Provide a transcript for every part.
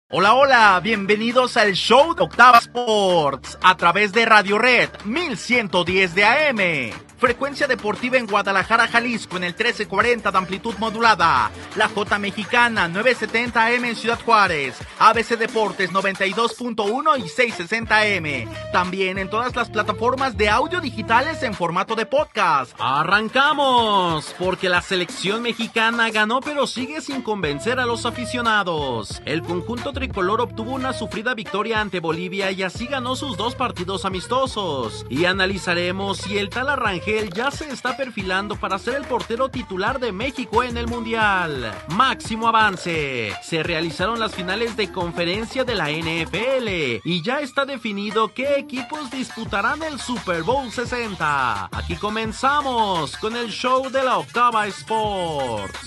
Hola, hola, bienvenidos al show de Octava Sports a través de Radio Red 1110 de AM. Frecuencia deportiva en Guadalajara, Jalisco en el 1340 de amplitud modulada. La J Mexicana 970 AM en Ciudad Juárez. ABC Deportes 92.1 y 660 AM. También en todas las plataformas de audio digitales en formato de podcast. ¡Arrancamos! Porque la selección mexicana ganó pero sigue sin convencer a los aficionados. El conjunto tricolor obtuvo una sufrida victoria ante Bolivia y así ganó sus 2 partidos amistosos. Y analizaremos si el tal Arrangel ya se está perfilando para ser el portero titular de México en el Mundial. Máximo avance. Se realizaron las finales de conferencia de la NFL y ya está definido qué equipos disputarán el Super Bowl 60. Aquí comenzamos con el show de la Octava Sports.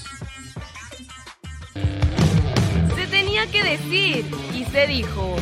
Se tenía que decir y se dijo.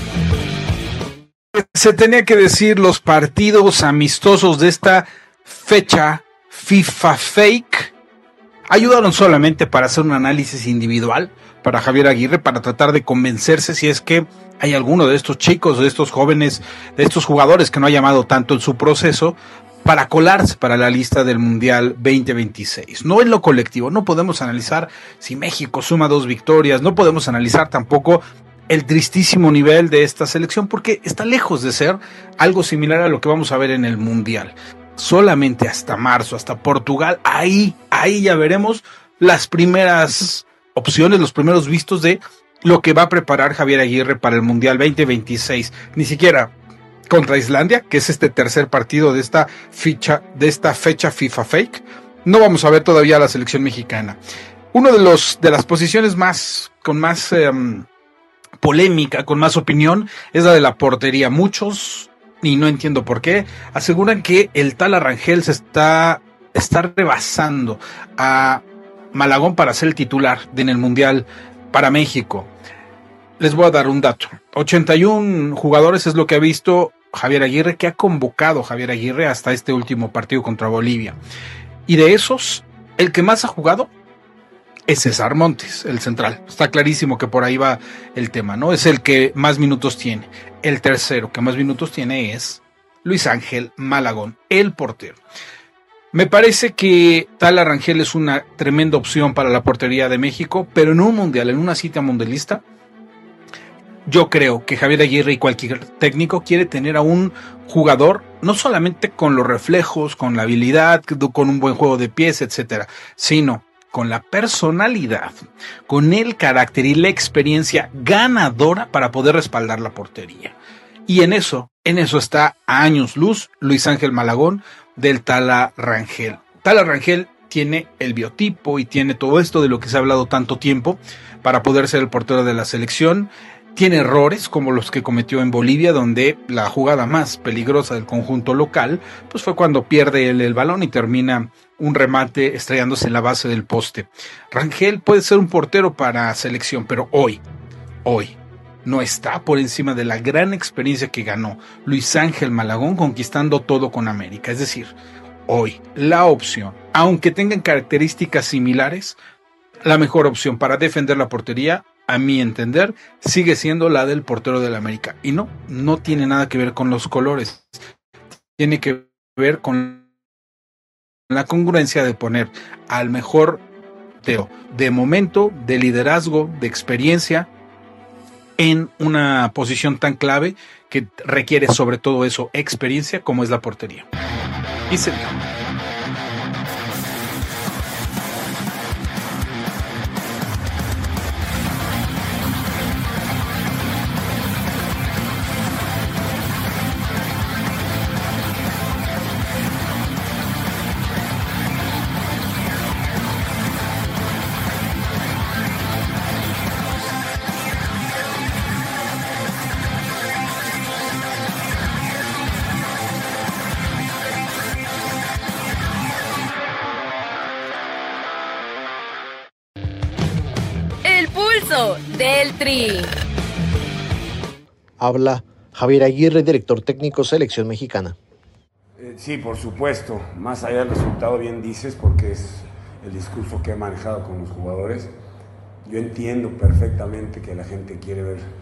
Se tenía que decir, los partidos amistosos de esta fecha FIFA Fake ayudaron solamente para hacer un análisis individual para Javier Aguirre, para tratar de convencerse si es que hay alguno de estos chicos, de estos jóvenes, de estos jugadores que no ha llamado tanto en su proceso para colarse para la lista del Mundial 2026. No en lo colectivo, no podemos analizar si México suma 2 victorias, no podemos analizar tampoco el tristísimo nivel de esta selección porque está lejos de ser algo similar a lo que vamos a ver en el Mundial. Solamente hasta marzo, hasta Portugal, ahí ya veremos las primeras opciones, los primeros vistos de lo que va a preparar Javier Aguirre para el Mundial 2026. Ni siquiera contra Islandia, que es este tercer partido de esta fecha FIFA Fake, no vamos a ver todavía a la selección mexicana. Uno de las posiciones con más polémica, con más opinión, es la de la portería. Muchos, y no entiendo por qué, aseguran que el tal Arrangel se está rebasando a Malagón para ser el titular en el Mundial para México. Les voy a dar un dato. 81 jugadores es lo que ha visto Javier Aguirre, que ha convocado Javier Aguirre hasta este último partido contra Bolivia. Y de esos, el que más ha jugado es César Montes, el central. Está clarísimo que por ahí va el tema, ¿no? Es el que más minutos tiene. El tercero que más minutos tiene es Luis Ángel Malagón, el portero. Me parece que tal Arrangel es una tremenda opción para la portería de México, pero en un mundial, en una cita mundialista, yo creo que Javier Aguirre y cualquier técnico quiere tener a un jugador no solamente con los reflejos, con la habilidad, con un buen juego de pies, etcétera, sino con la personalidad, con el carácter y la experiencia ganadora para poder respaldar la portería. Y en eso está a años luz Luis Ángel Malagón del Tala Rangel. Tala Rangel tiene el biotipo y tiene todo esto de lo que se ha hablado tanto tiempo para poder ser el portero de la selección. Tiene errores como los que cometió en Bolivia, donde la jugada más peligrosa del conjunto local pues fue cuando pierde el balón y termina un remate estrellándose en la base del poste. Rangel puede ser un portero para selección, pero hoy no está por encima de la gran experiencia que ganó Luis Ángel Malagón conquistando todo con América. Es decir, hoy la opción, aunque tengan características similares, la mejor opción para defender la portería, a mi entender, sigue siendo la del portero del América. Y no tiene nada que ver con los colores. Tiene que ver con la congruencia de poner al mejor portero de momento, de liderazgo, de experiencia, en una posición tan clave que requiere sobre todo eso, experiencia, como es la portería. Y se dio. Del Tri. Habla Javier Aguirre, director técnico Selección Mexicana. Sí, por supuesto, más allá del resultado, bien dices, porque es el discurso que he manejado con los jugadores. Yo entiendo perfectamente que la gente quiere ver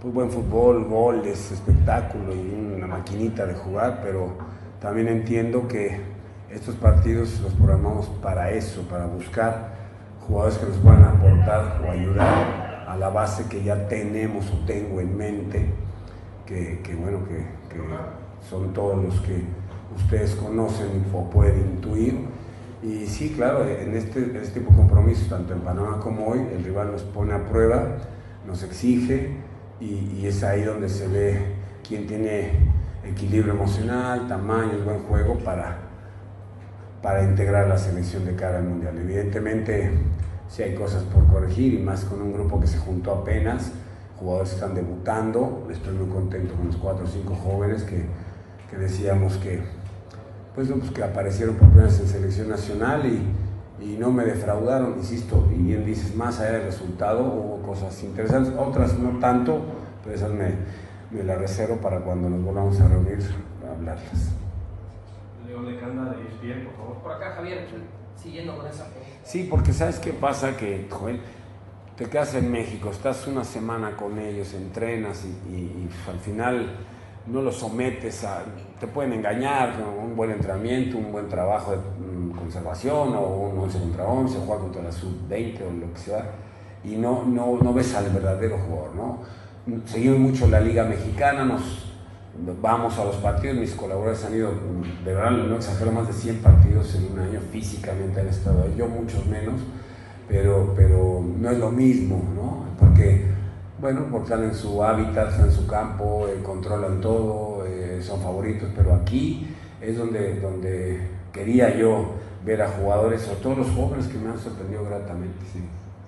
pues buen fútbol, goles, espectáculo y una maquinita de jugar, pero también entiendo que estos partidos los programamos para eso, para buscar jugadores que nos puedan aportar o ayudar a la base que ya tenemos o tengo en mente, que son todos los que ustedes conocen o pueden intuir. Y sí, claro, en este tipo de compromisos, tanto en Panamá como hoy, el rival nos pone a prueba, nos exige, y es ahí donde se ve quién tiene equilibrio emocional, tamaño, buen juego para integrar la selección de cara al Mundial. Evidentemente, sí hay cosas por corregir, y más con un grupo que se juntó apenas, jugadores que están debutando. Estoy muy contento con los 4 o 5 jóvenes que decíamos que aparecieron por primera vez en selección nacional y no me defraudaron, insisto, y bien dices, más allá del resultado hubo cosas interesantes, otras no tanto, pero esas me las reservo para cuando nos volvamos a reunir a hablarlas. León de Canda de ESPN, por favor. Por acá, Javier, siguiendo con esa pregunta. Sí, porque ¿sabes qué pasa? Que, Joel, te quedas en México, estás una semana con ellos, entrenas y al final no los sometes te pueden engañar con un buen entrenamiento, un buen trabajo de conservación, o un 11 contra 11, o jugar contra la sub-20 o lo que sea, y no ves al verdadero jugador, ¿no? Seguimos mucho la Liga Mexicana, vamos a los partidos, mis colaboradores han ido, de verdad no exagero, más de 100 partidos en un año, físicamente han estado ahí, yo muchos menos, pero no es lo mismo, ¿no? Porque están en su hábitat, están en su campo, controlan todo, son favoritos, pero aquí es donde quería yo ver a jugadores, sobre todo los jóvenes, que me han sorprendido gratamente, sí.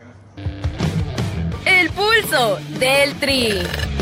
El pulso del Tri.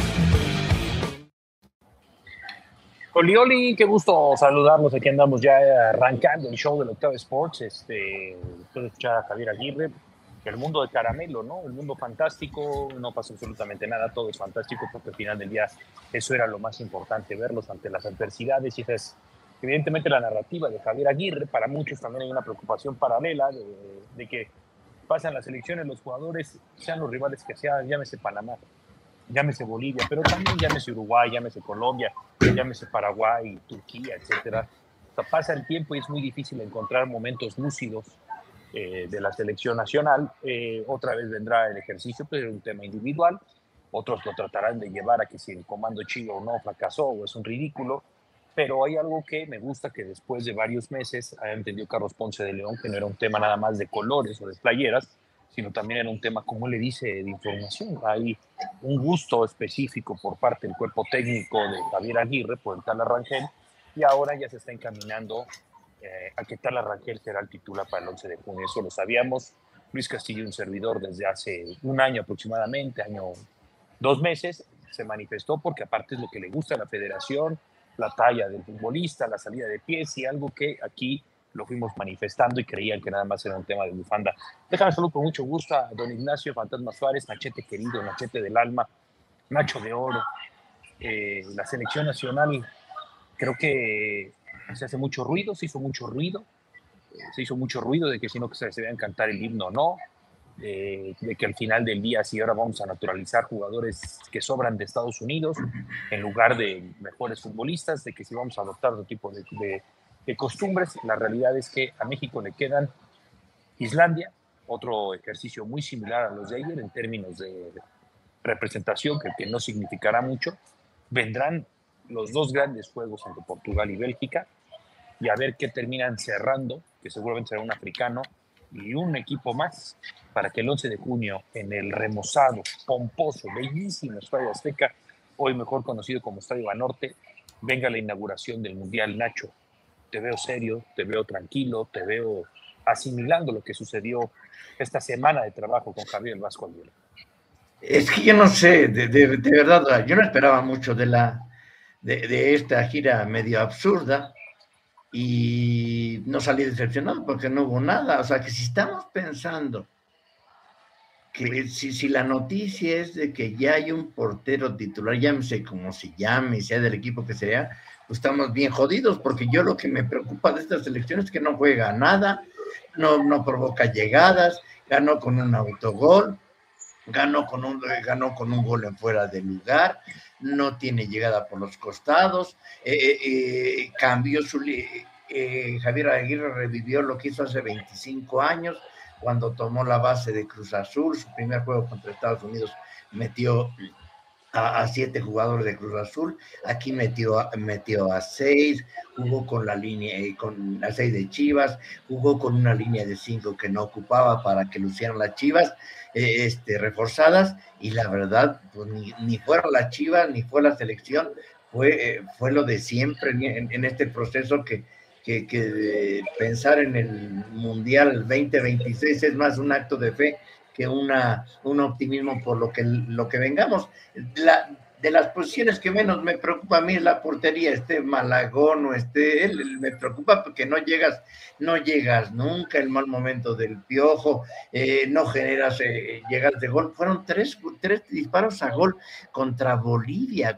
Oli, qué gusto saludarlos. Aquí andamos ya arrancando el show del Octavo Sports. Después de escuchar a Javier Aguirre, el mundo de caramelo, ¿no? El mundo fantástico, no pasa absolutamente nada, todo es fantástico, porque al final del día eso era lo más importante, verlos ante las adversidades, y esa es evidentemente la narrativa de Javier Aguirre. Para muchos también hay una preocupación paralela de que pasan las elecciones, los jugadores, sean los rivales que sean, llámese Panamá, llámese Bolivia, pero también llámese Uruguay, llámese Colombia, llámese Paraguay, Turquía, etcétera. O sea, pasa el tiempo y es muy difícil encontrar momentos lúcidos de la selección nacional. Otra vez vendrá el ejercicio, pero es un tema individual. Otros lo tratarán de llevar a que si el comando Chivo no fracasó o es un ridículo. Pero hay algo que me gusta, que después de varios meses haya entendido Carlos Ponce de León, que no era un tema nada más de colores o de playeras, sino también era un tema, como le dice, de información. Hay un gusto específico por parte del cuerpo técnico de Javier Aguirre por el Tala Rangel, y ahora ya se está encaminando a que Tala Rangel será el titular para el 11 de junio. Eso lo sabíamos. Luis Castillo, un servidor, desde hace un año aproximadamente, 2 meses, se manifestó, porque aparte es lo que le gusta a la federación, la talla del futbolista, la salida de pies, y algo que aquí lo fuimos manifestando y creían que nada más era un tema de bufanda. Déjame saludar con mucho gusto a don Ignacio Fantasma Suárez, Nachete querido, Nachete del alma, Nacho de oro. La selección nacional, creo que se hace mucho ruido, se hizo mucho ruido de que si no se vean cantar el himno, no, de que al final del día, si ahora vamos a naturalizar jugadores que sobran de Estados Unidos en lugar de mejores futbolistas, de que si vamos a adoptar otro tipo de costumbres. La realidad es que a México le quedan Islandia, otro ejercicio muy similar a los de ayer en términos de representación, que no significará mucho. Vendrán los 2 grandes juegos entre Portugal y Bélgica, y a ver qué terminan cerrando, que seguramente será un africano y un equipo más, para que el 11 de junio en el remozado, pomposo, bellísimo Estadio Azteca, hoy mejor conocido como Estadio Banorte, venga la inauguración del Mundial. Nacho, te veo serio, te veo tranquilo, te veo asimilando lo que sucedió esta semana de trabajo con Javier Vasco Aguirre. Es que yo no sé, de verdad, yo no esperaba mucho de esta gira medio absurda, y no salí decepcionado porque no hubo nada. O sea, que si estamos pensando que si la noticia es de que ya hay un portero titular, llámese como se llame, sea del equipo que sea, pues estamos bien jodidos, porque yo lo que me preocupa de esta selección es que no juega nada, no provoca llegadas, ganó con un autogol. ganó con un gol en fuera de lugar, no tiene llegada por los costados, cambió Javier Aguirre revivió lo que hizo hace 25 años, cuando tomó la base de Cruz Azul, su primer juego contra Estados Unidos metió a 7 jugadores de Cruz Azul, aquí metió a 6, jugó con la línea, con las 6 de Chivas, jugó con una línea de 5 que no ocupaba para que lucieran las Chivas, reforzadas, y la verdad, pues ni fueron las Chivas, ni fue la selección, fue lo de siempre en este proceso que pensar en el Mundial 2026 es más un acto de fe que un optimismo por lo que vengamos. De las posiciones que menos me preocupa a mí es la portería, Malagón o él, me preocupa porque no llegas nunca, el mal momento del Piojo, no generas llegas de gol. Fueron tres disparos a gol contra Bolivia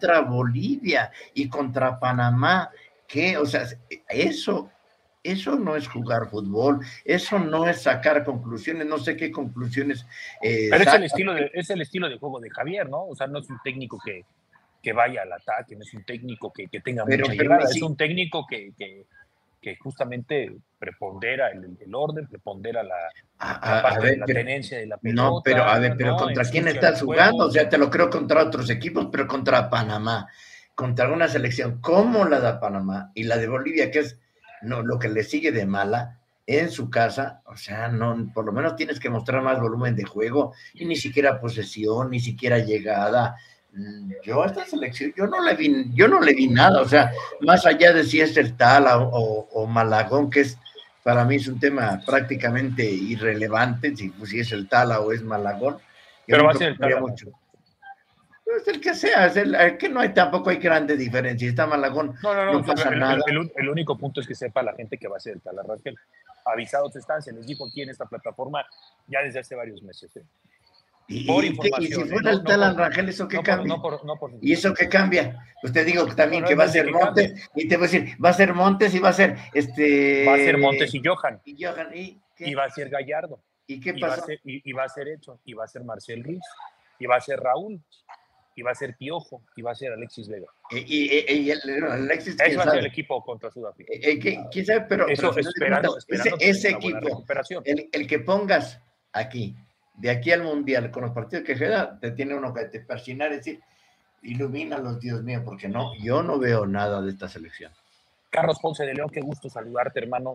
y contra Panamá, que, o sea, eso no es jugar fútbol, eso no es sacar conclusiones, no sé qué conclusiones. Pero es el estilo de juego de Javier, ¿no? O sea, no es un técnico que vaya al ataque, no es un técnico que tenga mucha llegada, sí. Es un técnico que justamente prepondera el orden, prepondera la parte de la tenencia de la pelota. No, pero ¿contra quién estás jugando? O sea, te lo creo contra otros equipos, pero contra Panamá, contra una selección como la de Panamá y la de Bolivia, que es lo que le sigue de mala en su casa, o sea, no, por lo menos tienes que mostrar más volumen de juego, y ni siquiera posesión, ni siquiera llegada. Yo a esta selección, yo no le vi nada, o sea, más allá de si es el Tala o Malagón, que para mí es un tema prácticamente irrelevante, si es el Tala o es Malagón. Pero va a ser el Tala mucho. Es el que sea, es que tampoco hay grande diferencia. Está Malagón, no pasa nada. El único punto es que sepa la gente que va a ser el Tala Rangel. Avisados están, se les dijo aquí en esta plataforma ya desde hace varios meses. Y si fuera el Tala Rangel, ¿eso qué cambia? ¿Y eso qué cambia? Pues te digo también que va a ser Montes, y te voy a decir, va a ser Montes y va a ser Va a ser Montes y Johan. Y va a ser Gallardo. ¿Y qué pasa? Y va a ser Edson, y va a ser Marcel Ruiz, y va a ser Raúl, y va a ser Piojo, y va a ser Alexis Vega. Y Alexis, eso va a ser el equipo contra Sudáfrica. ¿Quién sabe? Pero esperando ese equipo, el que pongas aquí, de aquí al Mundial, con los partidos que queda, te tiene uno que te persinar, es decir, ilumínalos, Dios mío, porque yo no veo nada de esta selección. Carlos Ponce de León, qué gusto saludarte, hermano.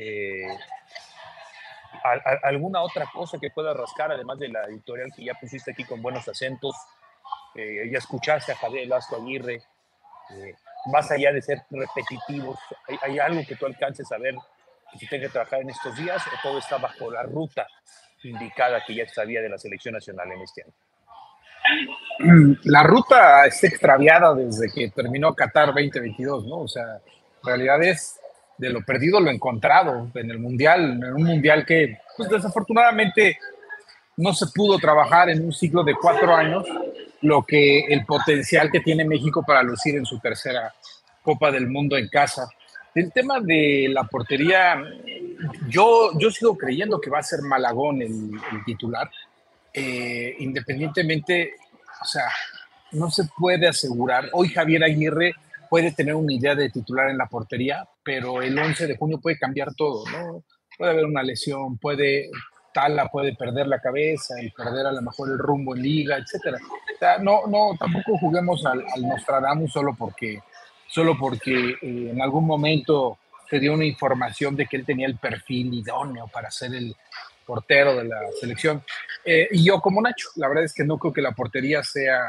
¿Alguna otra cosa que pueda rascar, además de la editorial que ya pusiste aquí con buenos acentos? Ya escuchaste a Javier Velasco Aguirre, más allá de ser repetitivos, ¿hay algo que tú alcances a ver que se tenga que trabajar en estos días, o todo está bajo la ruta indicada que ya sabía de la selección nacional en este año? La ruta está extraviada desde que terminó Qatar 2022, ¿no? O sea, en realidad es de lo perdido lo encontrado en el Mundial, en un Mundial que, pues, desafortunadamente no se pudo trabajar en un ciclo de 4 años el potencial que tiene México para lucir en su tercera Copa del Mundo en casa. El tema de la portería, yo sigo creyendo que va a ser Malagón el titular, independientemente, o sea, no se puede asegurar. Hoy Javier Aguirre puede tener una idea de titular en la portería, pero el 11 de junio puede cambiar todo, ¿no? Puede haber una lesión, Tala puede perder la cabeza y perder a lo mejor el rumbo en liga, etcétera. O sea, tampoco juguemos al Nostradamus solo porque en algún momento se dio una información de que él tenía el perfil idóneo para ser el portero de la selección. Y yo como Nacho, la verdad es que no creo que la portería sea...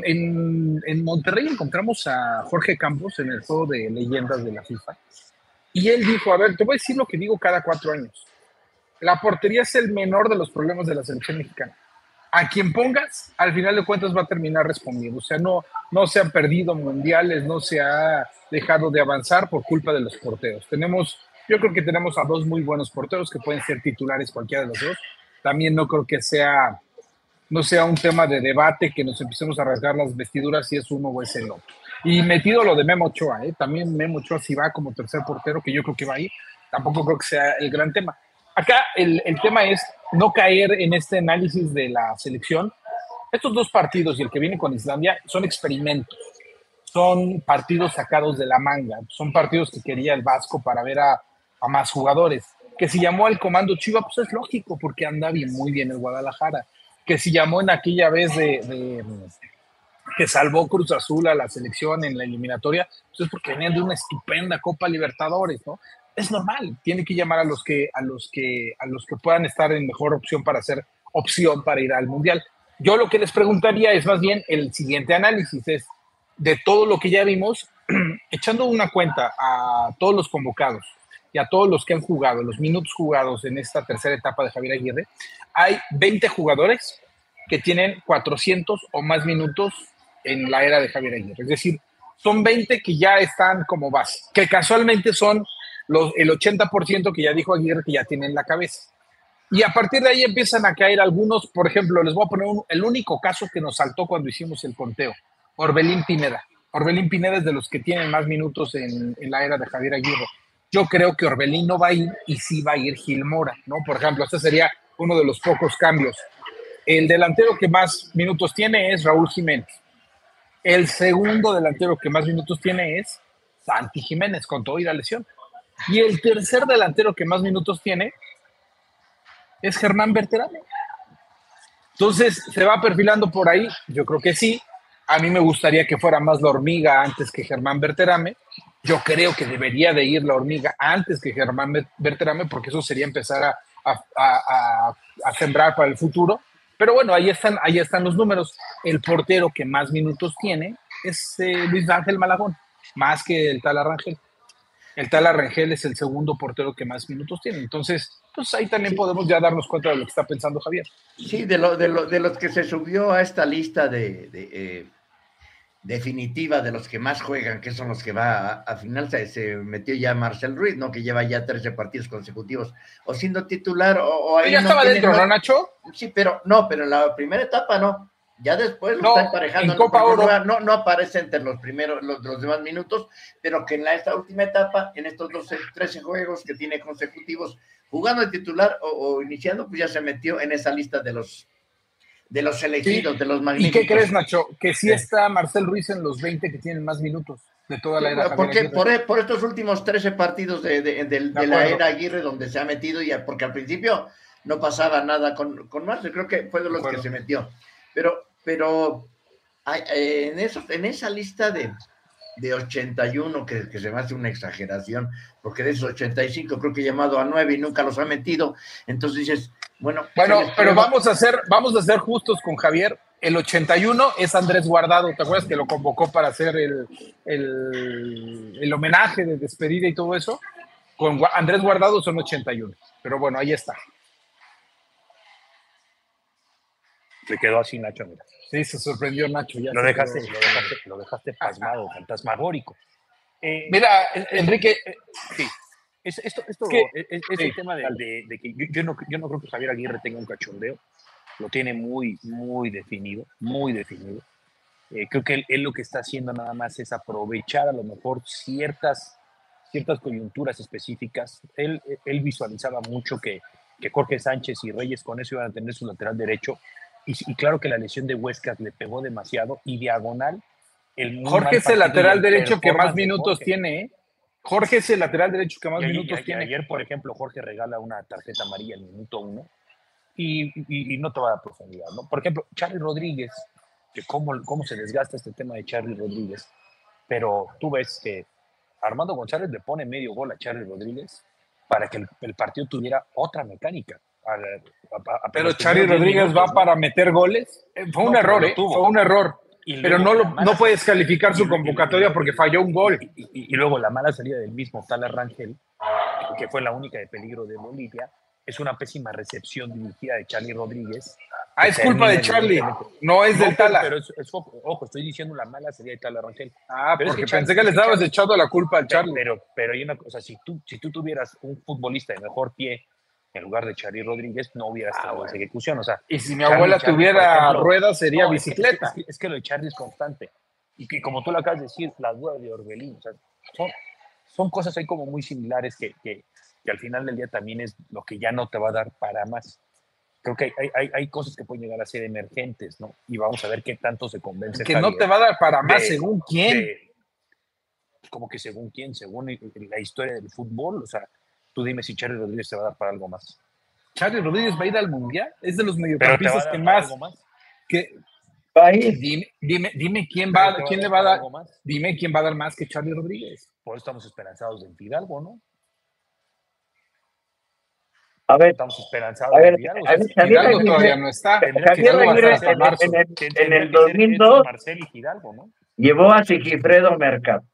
En Monterrey encontramos a Jorge Campos en el juego de leyendas de la FIFA, y él dijo, a ver, te voy a decir lo que digo cada 4 años. La portería es el menor de los problemas de la selección mexicana. A quien pongas, al final de cuentas va a terminar respondiendo. O sea, no se han perdido mundiales, no se ha dejado de avanzar por culpa de los porteros. Yo creo que tenemos a 2 muy buenos porteros que pueden ser titulares cualquiera de los dos. También no creo que no sea un tema de debate que nos empecemos a rasgar las vestiduras si es uno o es el otro. Y metido lo de Memo Ochoa, también Memo Ochoa si va como tercer portero, que yo creo que va ahí, tampoco creo que sea el gran tema. Acá el tema es no caer en este análisis de la selección. Estos dos partidos y el que viene con Islandia son experimentos, son partidos sacados de la manga, son partidos que quería el Vasco para ver a más jugadores. Que si llamó al comando Chiva, pues es lógico, porque anda bien, muy bien el Guadalajara. Que si llamó en aquella vez que salvó Cruz Azul a la selección en la eliminatoria, pues es porque venían de una estupenda Copa Libertadores, ¿no? Es normal, tiene que llamar a los que puedan estar en mejor opción para hacer opción para ir al Mundial. Yo lo que les preguntaría es más bien el siguiente análisis, es de todo lo que ya vimos, echando una cuenta a todos los convocados y a todos los que han jugado, los minutos jugados en esta tercera etapa de Javier Aguirre, hay 20 jugadores que tienen 400 o más minutos en la era de Javier Aguirre. Es decir, son 20 que ya están como base, que casualmente son el 80% que ya dijo Aguirre que ya tienen la cabeza. Y a partir de ahí empiezan a caer algunos, por ejemplo, les voy a poner el único caso que nos saltó cuando hicimos el conteo, Orbelín Pineda. Orbelín Pineda es de los que tienen más minutos en la era de Javier Aguirre. Yo creo que Orbelín no va a ir y sí va a ir Gil Mora, ¿no? Por ejemplo, este sería uno de los pocos cambios. El delantero que más minutos tiene es Raúl Jiménez. El segundo delantero que más minutos tiene es Santi Jiménez, con todo y la lesión. Y el tercer delantero que más minutos tiene es Germán Berterame. Entonces, ¿se va perfilando por ahí? Yo creo que sí. A mí me gustaría que fuera más la Hormiga antes que Germán Berterame. Yo creo que debería de ir la Hormiga antes que Germán Berterame, porque eso sería empezar a sembrar para el futuro. Pero bueno, ahí están los números. El portero que más minutos tiene es Luis Ángel Malagón, más que el tal Arrangel. El tal Arrangel es el segundo portero que más minutos tiene. Entonces, pues ahí también podemos ya darnos cuenta de lo que está pensando Javier. Sí, de los que se subió a esta lista definitiva de los que más juegan, que son los que va a final, se metió ya Marcel Ruiz, ¿no? Que lleva ya 13 partidos consecutivos, o siendo titular, o ahí ya no estaba dentro, ¿no, Nacho? Sí, pero en la primera etapa no. Ya después lo está emparejando. En Copa Oro. No aparece entre los primeros, los demás minutos, pero que en esta última etapa, en estos 13 juegos que tiene consecutivos, jugando de titular o iniciando, pues ya se metió en esa lista de los elegidos, sí, de los magníficos. ¿Y qué crees, Nacho? Que sí está Marcel Ruiz en los 20 que tienen más minutos de toda la era. Porque por estos últimos 13 partidos de la era Aguirre, donde se ha metido, porque al principio no pasaba nada con Marcel, creo que fue de los que se metió. Pero en esa lista de 81, que se me hace una exageración, porque de esos 85 creo que he llamado a 9 y nunca los ha metido, entonces dices, bueno, pero vamos a ser justos con Javier. El 81 es Andrés Guardado, ¿te acuerdas que lo convocó para hacer el homenaje de despedida y todo eso? Con Andrés Guardado son 81, pero bueno, ahí está. Se quedó así Nacho, mira. Sí, se sorprendió Nacho. Ya lo dejaste pasmado, fantasmagórico. Mira, Enrique, sí. Esto es el tema de que yo no creo que Javier Aguirre tenga un cachondeo. Lo tiene muy, muy definido, muy definido. Creo que él lo que está haciendo nada más es aprovechar a lo mejor ciertas coyunturas específicas. Él visualizaba mucho que Jorge Sánchez y Reyes con eso iban a tener su lateral derecho. Y claro que la lesión de Huescas le pegó demasiado y diagonal. Jorge es el lateral derecho que más minutos tiene, ¿eh? Jorge es el lateral derecho que más minutos tiene. Ayer, por ejemplo, Jorge regala una tarjeta amarilla al minuto 1 y no te va a dar profundidad, ¿no? Por ejemplo, Charly Rodríguez, que cómo se desgasta este tema de Charly Rodríguez, pero tú ves que Armando González le pone medio gol a Charly Rodríguez para que el partido tuviera otra mecánica. Pero Charly Rodríguez va para meter goles. Fue un error, fue un error. Pero no puedes calificar su convocatoria porque falló un gol. Y luego la mala salida del mismo Tala Rangel, que fue la única de peligro de Bolivia, es una pésima recepción dirigida de Charly Rodríguez. Es culpa de Charly, no es del Tala. Pero ojo, estoy diciendo la mala salida de Tala Rangel. Pero porque pensé que le estabas echando la culpa al Charly. Pero hay una cosa, si tú tuvieras un futbolista de mejor pie en lugar de Charly Rodríguez, no hubiera estado esa ejecución. O sea, y si mi abuela tuviera ruedas, sería bicicleta. Es que lo de Charly es constante. Y que como tú lo acabas de decir, la duda de Orbelín, o sea, son cosas ahí como muy similares que que al final del día también es lo que ya no te va a dar para más. Creo que hay cosas que pueden llegar a ser emergentes, ¿no? Y vamos a ver qué tanto se convence Que Javier no te va a dar para más, según quién. Como que según quién, según la historia del fútbol, o sea, tú dime si Charlie Rodríguez te va a dar para algo más. Charlie Rodríguez va a ir al Mundial, es de los Pero mediocampistas que más, que Va a ir. dime quién le va a dar, dime quién va a dar más que Charlie Rodríguez. Por eso estamos esperanzados en Fidalgo, ¿no? A ver, estamos esperanzados en Fidalgo. Fidalgo todavía no está. Javier Aguirre en el 2002 Marcel y Fidalgo, ¿no? Llevó a Sigifredo Mercado.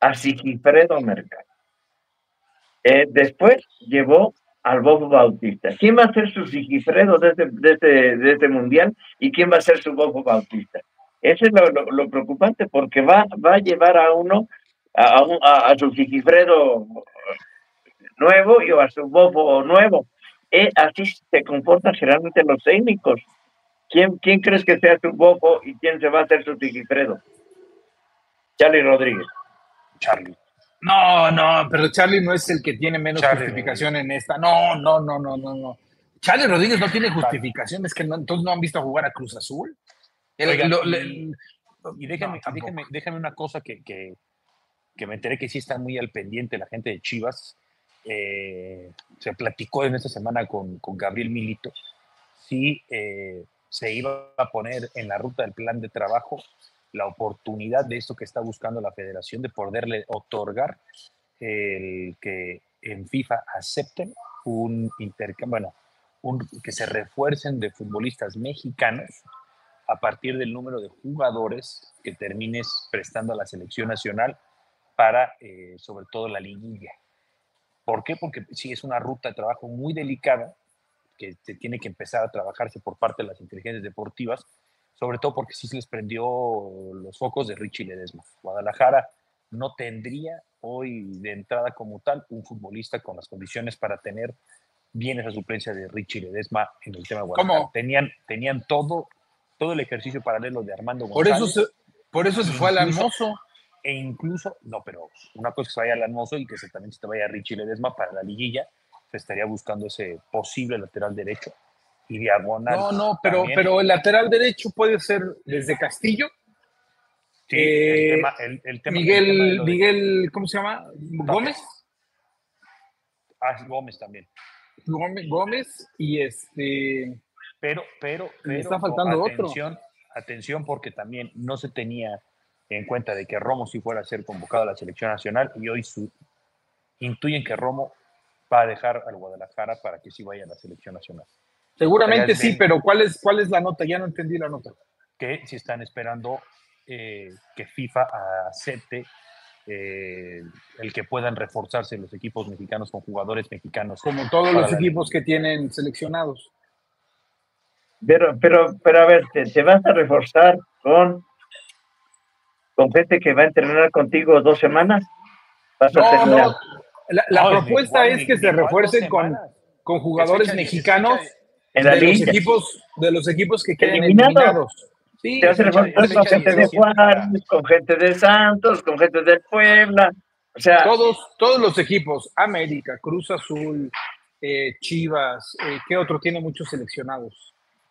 Después llevó al Bofo Bautista. ¿Quién va a ser su Sigifredo de este mundial y quién va a ser su Bofo Bautista? Eso es lo preocupante, porque va a llevar a uno, a su Sigifredo nuevo y a su Bofo nuevo. Así se comportan generalmente los técnicos. ¿Quién crees que sea su Bofo y quién se va a hacer su Sigifredo? Charlie Rodríguez. Charlie. No, pero Charlie no es el que tiene menos justificación en esta. No. Charlie Rodríguez no tiene justificación, es que entonces no han visto jugar a Cruz Azul. Y déjame una cosa que me enteré que sí están muy al pendiente la gente de Chivas. Se platicó en esta semana con Gabriel Milito. Sí, se iba a poner en la ruta del plan de trabajo la oportunidad de esto que está buscando la federación de poderle otorgar el que en FIFA acepten un intercambio, que se refuercen de futbolistas mexicanos a partir del número de jugadores que termines prestando a la selección nacional para, sobre todo, la liguilla. ¿Por qué? Porque sí es una ruta de trabajo muy delicada que se tiene que empezar a trabajarse por parte de las inteligencias deportivas, sobre todo porque sí se les prendió los focos de Richie Ledesma. Guadalajara no tendría hoy de entrada como tal un futbolista con las condiciones para tener bien esa suplencia de Richie Ledesma en el tema de Guadalajara. ¿Cómo? Tenían todo el ejercicio paralelo de Armando González. Por eso se fue al Hermoso. E incluso, no, pero una cosa es que se vaya al Hermoso y que también se te vaya Richie Ledesma para la liguilla, se estaría buscando ese posible lateral derecho y diagonal. No, pero el lateral derecho puede ser desde Castillo. Sí, el tema Miguel, ¿cómo se llama? ¿Gómez? Gómez también. Gómez y Pero me está faltando atención, porque también no se tenía en cuenta de que Romo sí fuera a ser convocado a la selección nacional y hoy intuyen que Romo va a dejar al Guadalajara para que sí vaya a la selección nacional. Seguramente sí, pero ¿cuál es la nota? Ya no entendí la nota. Que si están esperando que FIFA acepte el que puedan reforzarse los equipos mexicanos con jugadores mexicanos. Como todos los equipos que tienen seleccionados. Pero a ver, ¿te vas a reforzar con gente que va a entrenar contigo 2 semanas? No. La propuesta es que se refuercen con jugadores mexicanos de los equipos que queden eliminados. Sí, te vas a reforzar con gente de Juárez, con gente de Santos, con gente de Puebla. O sea, todos los equipos, América, Cruz Azul, Chivas, ¿qué otro tiene muchos seleccionados?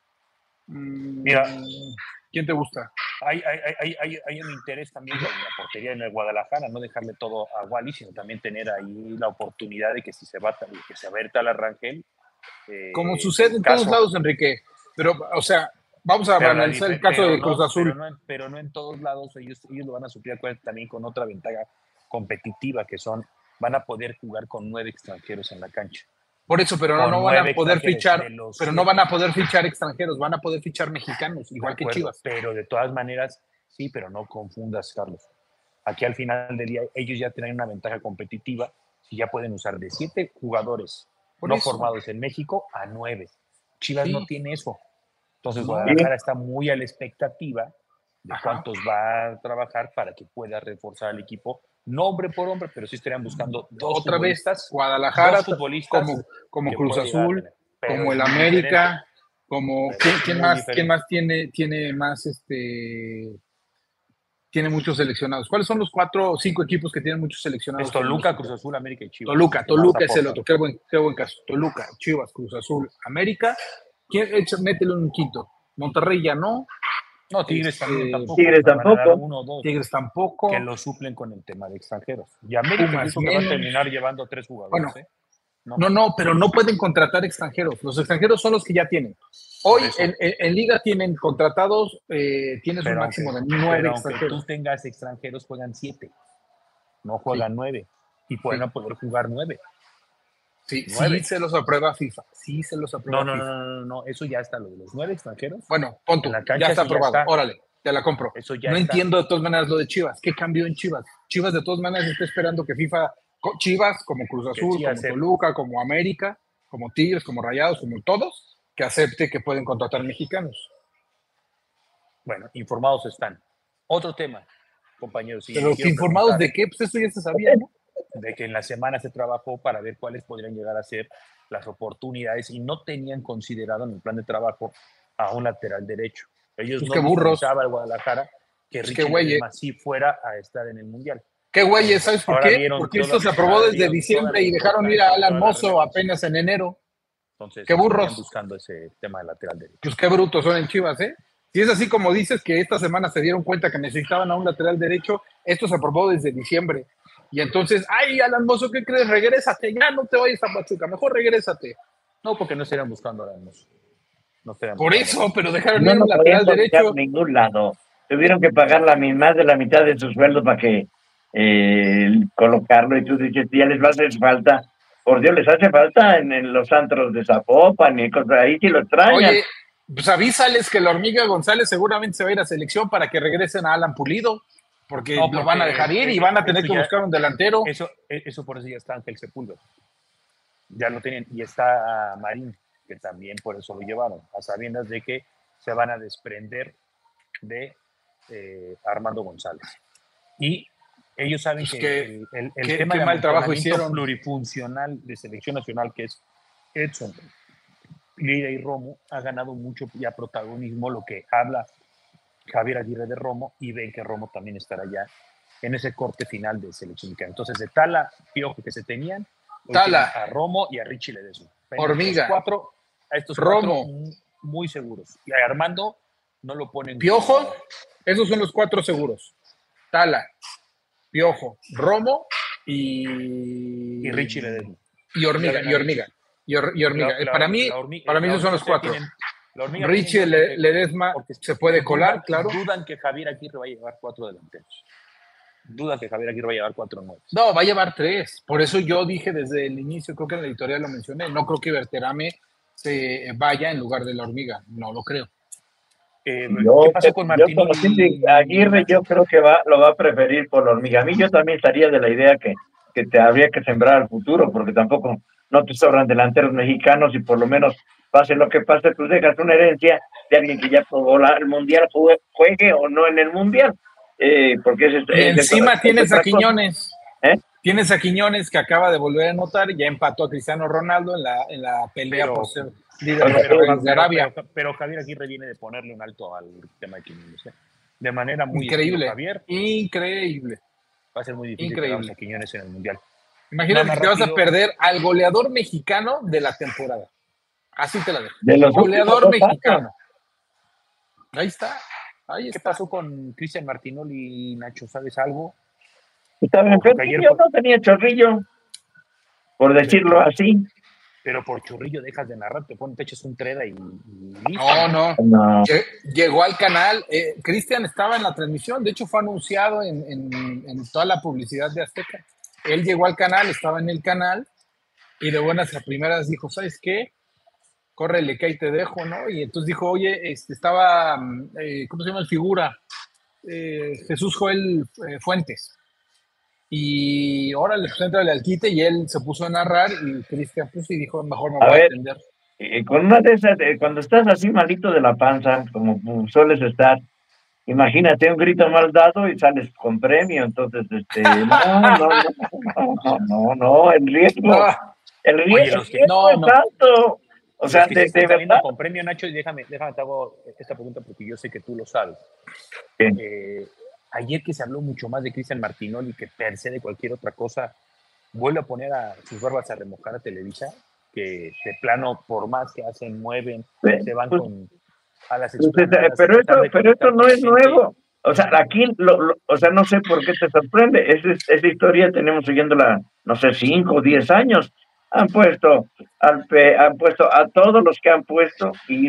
Mira, ¿quién te gusta? Hay un interés también en la portería en el Guadalajara, no dejarle todo a Wally, sino también tener ahí la oportunidad de que si se va que se vaya Tal Rangel. Como sucede en todos lados, Enrique. Pero, o sea, vamos a analizar el caso de Cruz Azul. Pero no en todos lados, ellos lo van a suplir también con otra ventaja competitiva, que van a poder jugar con 9 extranjeros en la cancha. Por eso, pero no van a poder fichar, no van a poder fichar extranjeros, van a poder fichar mexicanos, igual que Chivas. Pero de todas maneras, sí, pero no confundas, Carlos. Aquí al final del día, ellos ya tienen una ventaja competitiva y ya pueden usar de 7 jugadores formados en México a 9. Chivas no tiene eso. Entonces, Guadalajara está muy a la expectativa de cuántos va a trabajar para que pueda reforzar al equipo. No hombre por hombre, pero sí estarían buscando otra vez Guadalajara, como Cruz Azul, como el América, como ¿quién más tiene más tiene muchos seleccionados. ¿Cuáles son los 4 o 5 equipos que tienen muchos seleccionados? Es Toluca, Cruz Azul, América y Chivas. Toluca es el otro. Qué buen caso. Toluca, Chivas, Cruz Azul, América. Métele un quinto. Monterrey ya no. No, Tigres también tampoco. Tigres tampoco. Que lo suplen con el tema de extranjeros. Y América dijo que va a terminar llevando 3 jugadores. Bueno, no, pero no pueden contratar extranjeros. Los extranjeros son los que ya tienen. Hoy en Liga tienen contratados, tienes un máximo de 9 extranjeros. Aunque tú tengas extranjeros, juegan 7. No juegan 9. Y pueden poder jugar 9. Sí, se los aprueba FIFA. No, eso ya está, lo de los 9 extranjeros. Bueno, punto, ya está aprobado. Órale, te la compro. Eso ya no está. Entiendo de todas maneras lo de Chivas. ¿Qué cambió en Chivas? Chivas de todas maneras está esperando que FIFA, Chivas, como Cruz Azul, como Toluca, como América, como Tigres, como Rayados, como todos, que acepte que pueden contratar mexicanos. Bueno, informados están. Otro tema, compañeros. Pero informados de qué, pues eso ya se sabía, ¿no? De que en la semana se trabajó para ver cuáles podrían llegar a ser las oportunidades y no tenían considerado en el plan de trabajo a un lateral derecho. Ellos pues no pensaban al Guadalajara que Richie Ledesma sí fuera a estar en el Mundial. Qué güeyes, ¿sabes por qué? Porque esto se aprobó desde diciembre y dejaron ir a Alan Mozo apenas en enero. Entonces, qué burros. Buscando ese tema de lateral derecho. Pues qué brutos son en Chivas, ¿eh? Si es así como dices que esta semana se dieron cuenta que necesitaban a un lateral derecho, esto se aprobó desde diciembre. Y entonces, ay, Alan Mozo, ¿qué crees? Regrésate, ya no te vayas a Pachuca, mejor regrésate. No, porque no estarían buscando a Alan Mozo. Por eso, pero dejaron ir un lateral derecho. A ningún lado. Tuvieron que pagar más de la mitad de sus sueldos para que colocarlo, y tú dices, ya les va a hacer falta. Por Dios, les hace falta en los antros de Zapopan y cosas ahí, si lo extrañan. Oye, pues avísales que la Hormiga González seguramente se va a ir a selección para que regresen a Alan Pulido. Porque lo van a dejar ir y van a tener que buscar un delantero. Eso por eso ya está Ángel Sepúlveda. Ya lo tienen. Y está Marín, que también por eso lo llevaron, a sabiendas de que se van a desprender de Armando González. Y ellos saben pues que el tema de mal trabajo hicieron plurifuncional de selección nacional, que es Edson, Lira y Romo, ha ganado mucho ya protagonismo, lo que habla Javier Aguirre de Romo, y ven que Romo también estará ya en ese corte final de selección mexicana. Entonces, de Tala, Piojo que se tenían, a Romo y a Richie Ledesma. Hormiga. A estos Romo. 4 muy seguros. Y a Armando no lo ponen. Piojo, esos son los 4 seguros. Tala, Piojo, Romo y Richie Ledesma. Y Hormiga. Para mí esos son los 4. Richie Ledesma se puede colar, claro. Dudan que Javier Aguirre va a llevar 4 delanteros. Dudan que Javier Aguirre va a llevar 4 nuevos. No, va a llevar 3. Por eso yo dije desde el inicio, creo que en la editorial lo mencioné, no creo que Berterame se vaya en lugar de la Hormiga. No lo creo. ¿Qué pasó con Martín? Aguirre yo creo que lo va a preferir por la Hormiga. A mí yo también estaría de la idea que te habría que sembrar al futuro, porque tampoco no te sobran delanteros mexicanos y por lo menos pase lo que pase, tú dejas una herencia de alguien que ya probó el Mundial, juegue o no en el Mundial. Porque encima tienes a Quiñones. Tienes a Quiñones que acaba de volver a anotar y ya empató a Cristiano Ronaldo en la pelea por ser líder de Arabia. Pero Javier Aguirre viene de ponerle un alto al tema de Quiñones. De manera muy increíble. Javier. Increíble. Va a ser muy difícil que a Quiñones en el Mundial. Imagínate que te vas a perder al goleador mexicano de la temporada. Así te la dejo. Goleador mexicano. Ahí está. ¿Qué pasó con Cristian Martinoli, Nacho? ¿Sabes algo? Estaba enfermo, no tenía chorrillo, por decirlo así. Pero por chorrillo dejas de narrar, te echas un treda y listo. No. Llegó al canal. Cristian estaba en la transmisión, de hecho fue anunciado en toda la publicidad de Azteca. Él llegó al canal, estaba en el canal y de buenas a primeras dijo, ¿sabes qué? Córrele que ahí te dejo, ¿no? Y entonces dijo, oye, estaba, ¿cómo se llama el figura? Jesús Joel Fuentes. Y ahora le entrale al quite y él se puso a narrar y Cristian puso y dijo, mejor me voy a atender. Con una de esas, cuando estás así malito de la panza, como sueles estar, imagínate un grito mal dado y sales con premio, entonces, no, el riesgo es alto. O sea, de verdad. Con premio, Nacho, y déjame te hago esta pregunta porque yo sé que tú lo sabes. ayer que se habló mucho más de Cristian Martinoli que per se de cualquier otra cosa, vuelve a poner a sus barbas a remojar a Televisa, que de plano, por más que hacen, mueven, se van a las explanadas. Pero esto no es nuevo. O sea, aquí, o sea, no sé por qué te sorprende. Esa historia tenemos siguiéndola, no sé, 5 o 10 años. Han puesto a todos los que han puesto y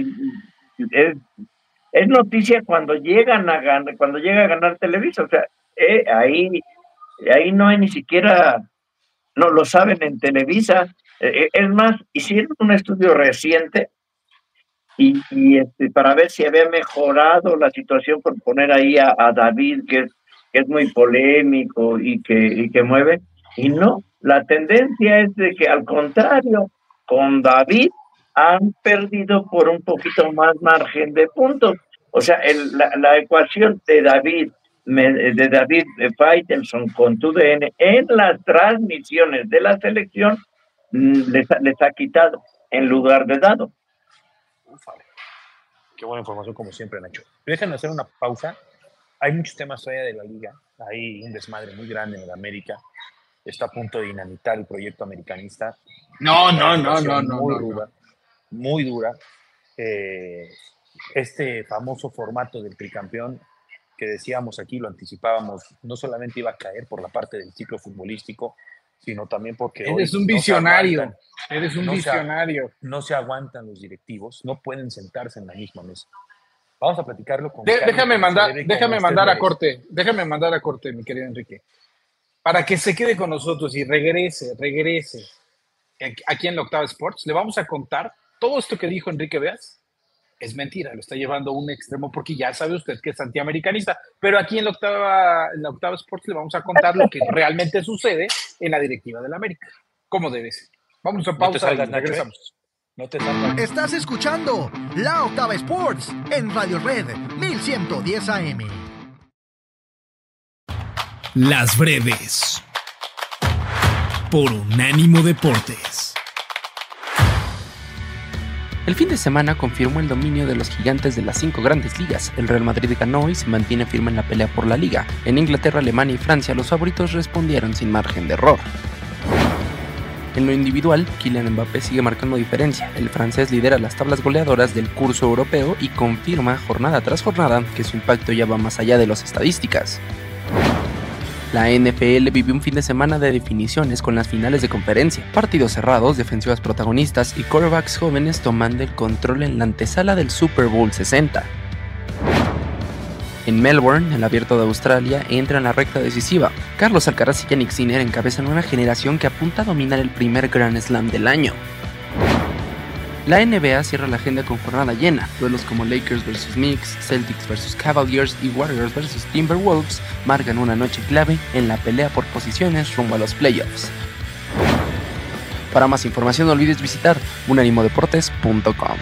es noticia cuando llega a ganar Televisa. O sea, ahí no hay ni siquiera, no lo saben en Televisa. Es más, hicieron un estudio reciente y para ver si había mejorado la situación por poner ahí a David, que es muy polémico y que mueve, y no, la tendencia es de que al contrario, con David han perdido por un poquito más margen de puntos. O sea, la ecuación de David Faitelson con TUDN en las transmisiones de la selección les ha quitado en lugar de dado. Qué buena información como siempre, Nacho. Déjenme hacer una pausa. Hay muchos temas todavía de la liga. Hay un desmadre muy grande en el América. Está a punto de dinamitar el proyecto americanista. No. Muy dura. Este famoso formato del tricampeón que decíamos aquí, lo anticipábamos, no solamente iba a caer por la parte del ciclo futbolístico, sino también porque eres un visionario. No se aguantan los directivos, no pueden sentarse en la misma mesa. Vamos a platicarlo con déjame mandar a corte, mi querido Enrique, para que se quede con nosotros y regrese aquí en la Octava Sports. Le vamos a contar todo esto que dijo Enrique Beas. Es mentira, lo está llevando a un extremo porque ya sabe usted que es antiamericanista, pero aquí en la Octava Sports le vamos a contar lo que realmente sucede en la directiva del América. ¿Cómo debe ser? Vamos a pausa y regresamos. No te salgas. Estás escuchando La Octava Sports en Radio Red 1110 AM. Las breves por Unánimo Deportes. El fin de semana confirmó el dominio de los gigantes de las 5 grandes ligas. El Real Madrid ganó y se mantiene firme en la pelea por la liga. En Inglaterra, Alemania y Francia, los favoritos respondieron sin margen de error. En lo individual, Kylian Mbappé sigue marcando diferencia. El francés lidera las tablas goleadoras del curso europeo y confirma jornada tras jornada que su impacto ya va más allá de las estadísticas. La NFL vivió un fin de semana de definiciones con las finales de conferencia, partidos cerrados, defensivas protagonistas y quarterbacks jóvenes tomando el control en la antesala del Super Bowl 60. En Melbourne, el Abierto de Australia entra en la recta decisiva. Carlos Alcaraz y Jannik Sinner encabezan una generación que apunta a dominar el primer Grand Slam del año. La NBA cierra la agenda con jornada llena. Duelos como Lakers vs Knicks, Celtics vs Cavaliers y Warriors vs Timberwolves marcan una noche clave en la pelea por posiciones rumbo a los playoffs. Para más información no olvides visitar unanimodeportes.com.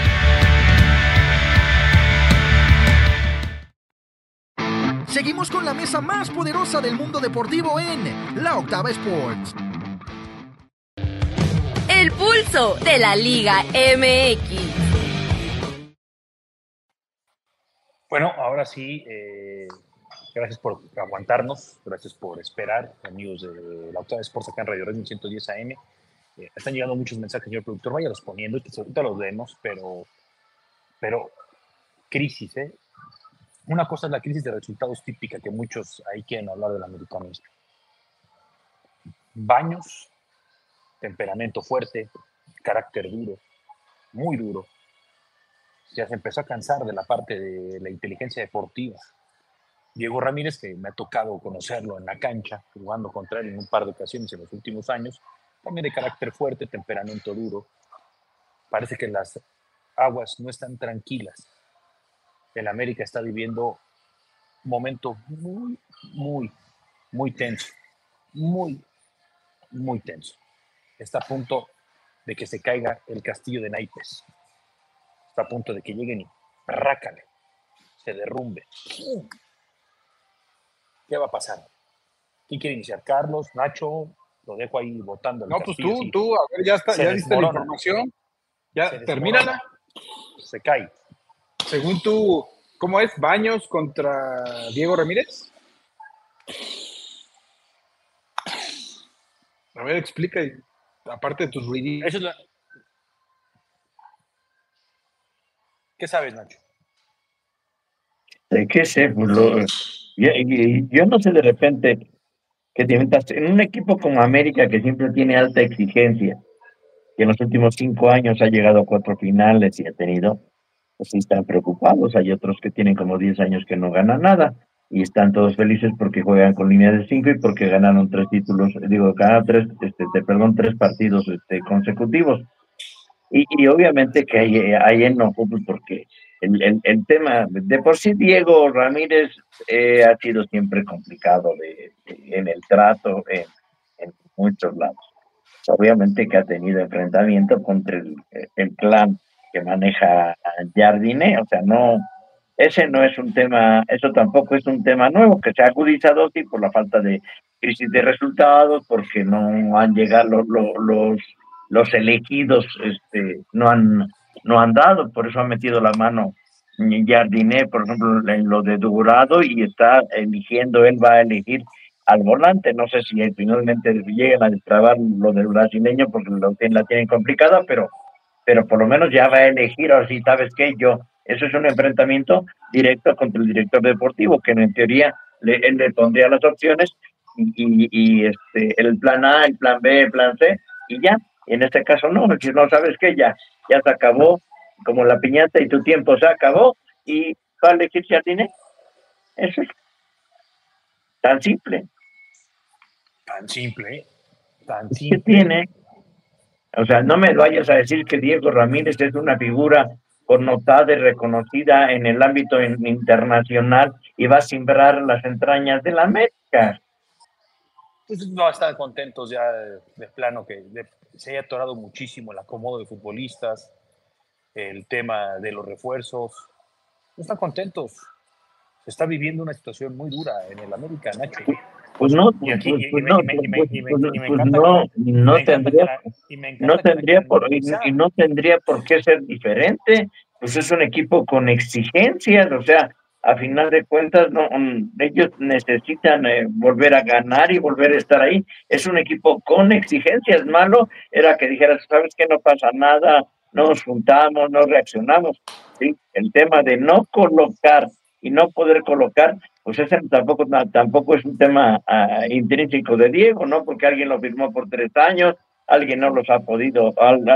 Seguimos con la mesa más poderosa del mundo deportivo en La Octava Sports. El pulso de la Liga MX. Bueno, ahora sí, gracias por aguantarnos, gracias por esperar, amigos de la Octava Sports acá en Radio Red 110 AM. Están llegando muchos mensajes, señor productor, váyalos poniendo, que ahorita los leemos, pero crisis, ¿eh? Una cosa es la crisis de resultados típica, que muchos ahí quieren hablar del americanismo. Baños, temperamento fuerte, carácter duro, muy duro. Ya se empezó a cansar de la parte de la inteligencia deportiva. Diego Ramírez, que me ha tocado conocerlo en la cancha, jugando contra él en un par de ocasiones en los últimos años, también de carácter fuerte, temperamento duro. Parece que las aguas no están tranquilas. El América está viviendo un momento muy tenso. Muy tenso. Está a punto de que se caiga el castillo de naipes. Está a punto de que lleguen y rácale, se derrumbe. ¿Qué va a pasar? ¿Quién quiere iniciar? ¿Carlos? ¿Nacho? Lo dejo ahí votando. No, pues tú, a ver, ya está, ya diste la información. Ya, termínala. Se cae. Según tú, ¿cómo es? ¿Baños contra Diego Ramírez? A ver, explica, aparte de tus ruiditos. Eso es la... ¿Qué sabes, Nacho? ¿De qué sé? Pues yo no sé de repente que te metas en un equipo como América que siempre tiene alta exigencia, que en los últimos 5 años ha llegado a 4 finales y ha tenido, pues sí están preocupados. Hay otros que tienen como 10 años que no ganan nada y están todos felices porque juegan con línea de 5 y porque ganaron 3 títulos, ganaron tres partidos consecutivos. Y obviamente que hay enojo, pues porque el tema, de por sí Diego Ramírez ha sido siempre complicado en el trato en muchos lados. Obviamente que ha tenido enfrentamiento contra el clan que maneja Jardine, o sea, ese no es un tema, eso tampoco es un tema nuevo, que se ha agudizado sí por la falta de crisis de resultados, porque no han llegado los elegidos, no han dado, por eso ha metido la mano Jardine, por ejemplo, en lo de Dorado, y está eligiendo, él va a elegir al volante. No sé si finalmente llegan a destrabar lo del brasileño porque la tienen complicada, pero por lo menos ya va a elegir. Ahora sí, ¿sabes qué? Eso es un enfrentamiento directo contra el director deportivo, que en teoría él le pondría las opciones y el plan A, el plan B, el plan C, y ya. En este caso no, si no, ¿sabes qué? Ya se acabó como la piñata y tu tiempo se acabó y va a elegir Jardine. Eso es tan simple. Tan simple. ¿Qué tiene? O sea, no me vayas a decir que Diego Ramírez es una figura connotada y reconocida en el ámbito internacional y va a simbrar las entrañas de la América. Pues no están contentos ya de plano que se haya atorado muchísimo el acomodo de futbolistas, el tema de los refuerzos. No están contentos. Se está viviendo una situación muy dura en el América, Nacho. No tendría por qué ser diferente. Pues es un equipo con exigencias, o sea, a final de cuentas ellos necesitan volver a ganar y volver a estar ahí. Es un equipo con exigencias. Malo era que dijeras, sabes que no pasa nada, no nos juntamos, no reaccionamos. ¿Sí? El tema de no colocar y no poder colocar, pues ese tampoco es un tema intrínseco de Diego, ¿no? Porque alguien lo firmó por 3 años, alguien no los ha podido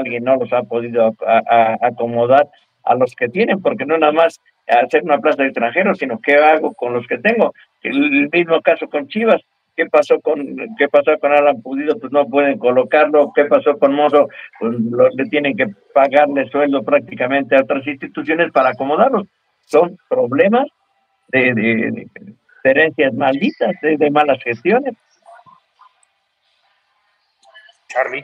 acomodar a los que tienen, porque no nada más hacer una plaza de extranjeros, sino qué hago con los que tengo. El mismo caso con Chivas. ¿Qué pasó con Alan Pulido? Pues no pueden colocarlo. ¿Qué pasó con Mozo? Pues le tienen que pagarle sueldo prácticamente a otras instituciones para acomodarlos. Son problemas de herencias malditas, de malas gestiones. Charlie.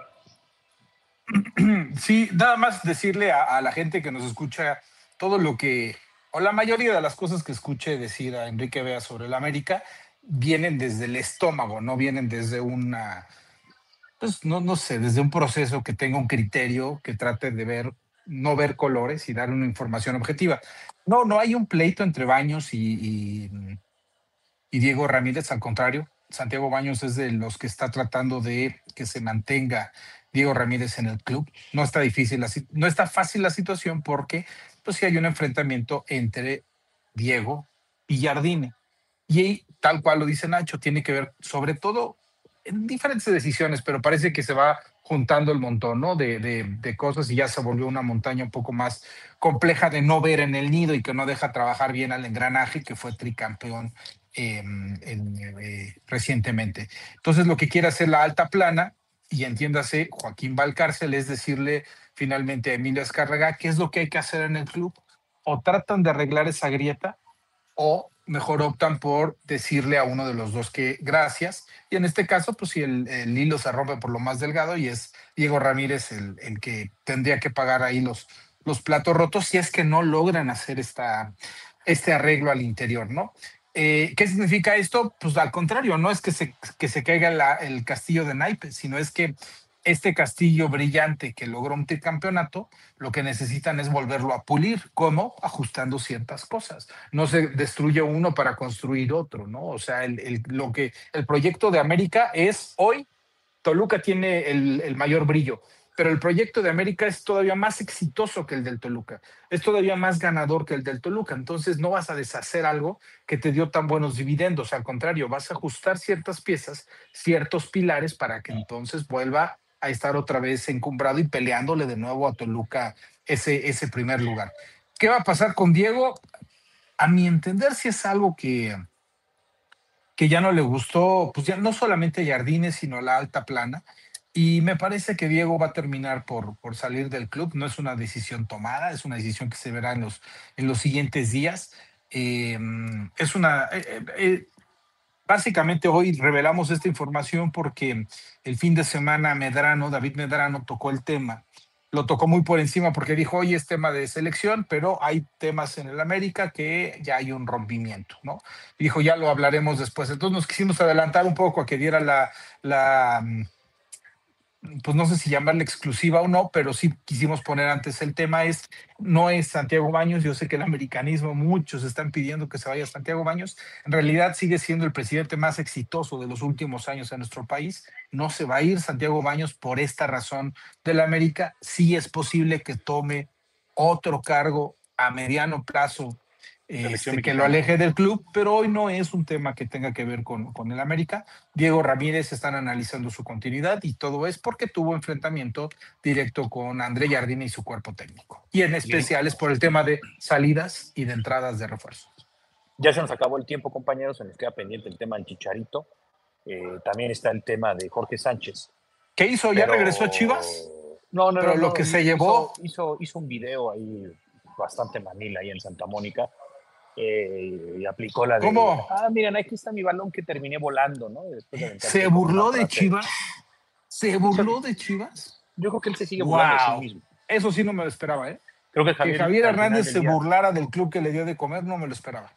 Sí, nada más decirle a la gente que nos escucha todo lo que, o la mayoría de las cosas que escuche decir a Enrique Vea sobre el América, vienen desde el estómago, no vienen desde pues no sé, desde un proceso que tenga un criterio, que trate de no ver colores y dar una información objetiva. No hay un pleito entre Baños y Diego Ramírez, al contrario. Santiago Baños es de los que está tratando de que se mantenga Diego Ramírez en el club. No está fácil la situación porque pues sí hay un enfrentamiento entre Diego y Jardine. Y tal cual lo dice Nacho, tiene que ver sobre todo en diferentes decisiones, pero parece que se va juntando el montón, ¿no? De cosas y ya se volvió una montaña un poco más compleja de no ver en el nido y que no deja trabajar bien al engranaje, que fue tricampeón recientemente. Entonces lo que quiere hacer la alta plana, y entiéndase Joaquín Valcárcel, es decirle finalmente a Emilio Azcárraga qué es lo que hay que hacer en el club. O tratan de arreglar esa grieta o mejor optan por decirle a uno de los dos que gracias. Y en este caso, pues si el hilo se rompe por lo más delgado y es Diego Ramírez el que tendría que pagar ahí los platos rotos si es que no logran hacer este arreglo al interior, ¿no? ¿Qué significa esto? Pues al contrario, no es que se caiga el castillo de naipes, sino es que este castillo brillante que logró un tricampeonato, lo que necesitan es volverlo a pulir. ¿Cómo? Ajustando ciertas cosas. No se destruye uno para construir otro, ¿no? O sea, el proyecto de América es hoy, Toluca tiene el mayor brillo, pero el proyecto de América es todavía más exitoso que el del Toluca, es todavía más ganador que el del Toluca. Entonces no vas a deshacer algo que te dio tan buenos dividendos, al contrario, vas a ajustar ciertas piezas, ciertos pilares para que entonces vuelva a estar otra vez encumbrado y peleándole de nuevo a Toluca ese primer lugar. ¿Qué va a pasar con Diego? A mi entender, si es algo que ya no le gustó, pues ya no solamente Jardines, sino la alta plana. Y me parece que Diego va a terminar por salir del club. No es una decisión tomada, es una decisión que se verá en los siguientes días. Es una... Básicamente hoy revelamos esta información porque el fin de semana David Medrano tocó el tema. Lo tocó muy por encima porque dijo, hoy es tema de selección, pero hay temas en el América que ya hay un rompimiento, ¿no? Dijo, ya lo hablaremos después. Entonces nos quisimos adelantar un poco a que diera pues no sé si llamarle exclusiva o no, pero sí quisimos poner antes el tema no es Santiago Baños. Yo sé que el americanismo, muchos están pidiendo que se vaya Santiago Baños. En realidad sigue siendo el presidente más exitoso de los últimos años en nuestro país. No se va a ir Santiago Baños por esta razón del América. Sí es posible que tome otro cargo a mediano plazo, que lo aleje del club, pero hoy no es un tema que tenga que ver con el América. Diego Ramírez están analizando su continuidad y todo es porque tuvo enfrentamiento directo con André Jardine y su cuerpo técnico. Y en especial es por el tema de salidas y de entradas de refuerzos. Ya se nos acabó el tiempo, compañeros, se nos queda pendiente el tema del Chicharito. También está el tema de Jorge Sánchez. ¿Qué hizo? ¿Ya regresó a Chivas? No. Pero lo que se llevó... Hizo un video ahí bastante manila ahí en Santa Mónica. Y aplicó la de... ¿Cómo? Miren, aquí está mi balón que terminé volando, ¿no? ¿Se burló de Chivas? ¿Se burló de Chivas? Yo creo que él se sigue burlando de sí mismo. Eso sí no me lo esperaba, ¿eh? Creo que Javier Hernández se burlara del club que le dio de comer, no me lo esperaba.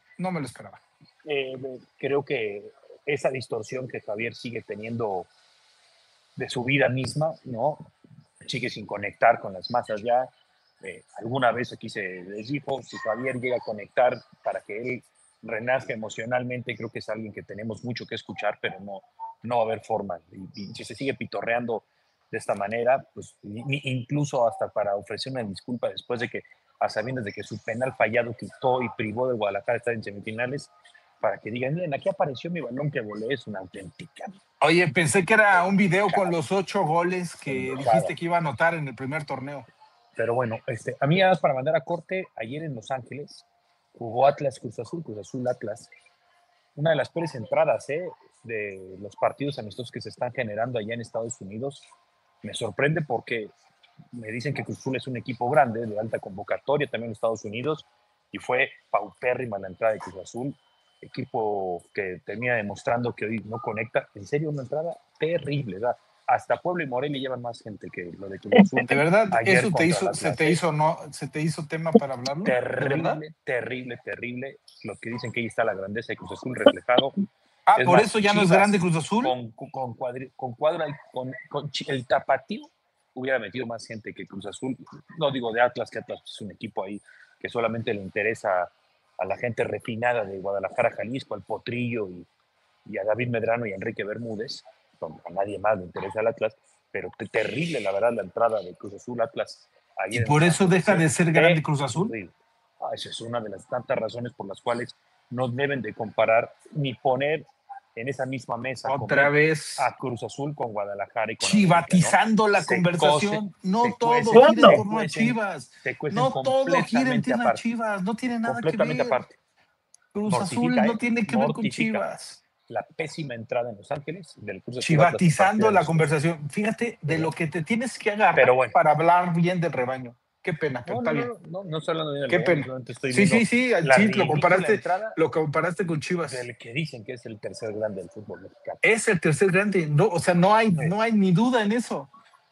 Creo que esa distorsión que Javier sigue teniendo de su vida misma, ¿no? Sigue sin conectar con las masas ya. Alguna vez aquí se les dijo, si Javier llega a conectar para que él renazca emocionalmente, creo que es alguien que tenemos mucho que escuchar, pero no va a haber forma. Y si se sigue pitorreando de esta manera, pues incluso hasta para ofrecer una disculpa después de que, a sabiendas de que su penal fallado quitó y privó de Guadalajara estar en semifinales, para que digan, miren, aquí apareció mi balón que volé, es una auténtica. Oye, pensé que era un video con los 8 goles que dijiste que iba a anotar en el primer torneo. Pero bueno, a mí además para mandar a corte, ayer en Los Ángeles jugó Atlas Cruz Azul Atlas. Una de las peores entradas de los partidos amistosos que se están generando allá en Estados Unidos. Me sorprende porque me dicen que Cruz Azul es un equipo grande, de alta convocatoria también en Estados Unidos, y fue paupérrima la entrada de Cruz Azul, equipo que termina demostrando que hoy no conecta. En serio, una entrada terrible, ¿verdad? Hasta Puebla y Morelia llevan más gente que lo de Cruz Azul. ¿De verdad? ¿Eso se te hizo tema para hablarlo? Terrible. Los que dicen que ahí está la grandeza de Cruz Azul reflejado. ¿Por eso ya no es grande Cruz Azul? Con el Tapatío hubiera metido más gente que Cruz Azul. No digo de Atlas, que Atlas es un equipo ahí que solamente le interesa a la gente refinada de Guadalajara, Jalisco, al Potrillo y a David Medrano y a Enrique Bermúdez. A nadie más le interesa el Atlas, pero terrible la verdad la entrada de Cruz Azul Atlas. ¿Y por eso deja de ser grande Cruz Azul? Esa es una de las tantas razones por las cuales no deben de comparar ni poner en esa misma mesa otra vez a Cruz Azul con Guadalajara y con chivatizando América, ¿no? La conversación. No todo gira en torno a Chivas. No todo gira en torno a Chivas. No tiene nada que ver. Aparte. Cruz Azul no tiene que ver con Chivas. La pésima entrada en Los Ángeles del Cruz Azul. Chivatizando la conversación. Fíjate de lo que te tienes que agarrar para hablar bien del rebaño. Qué pena, pero está bien. No estoy hablando de qué pena. Sí, lo comparaste con Chivas. El que dicen que es el tercer grande del fútbol mexicano. Es el tercer grande, no hay ni duda en eso.